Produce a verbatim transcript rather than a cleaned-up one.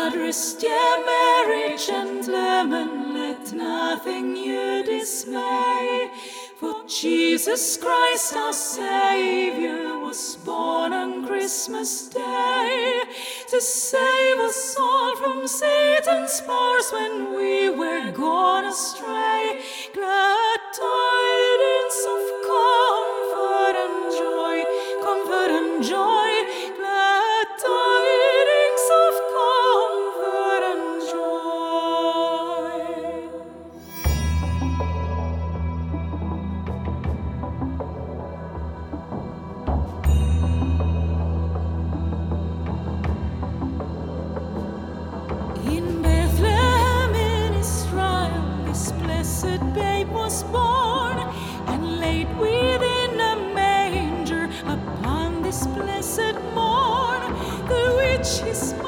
Address, dear Mary, gentlemen, let nothing you dismay. For Jesus Christ, our Savior, was born on Christmas Day, to save us all from Satan's powers when we were gone astray. Glad tidings of comfort and joy, comfort and joy, glad tidings of comfort and joy. In Bethlehem in Israel, this blessed babe was born, and laid within a manger upon this blessed morn. The which his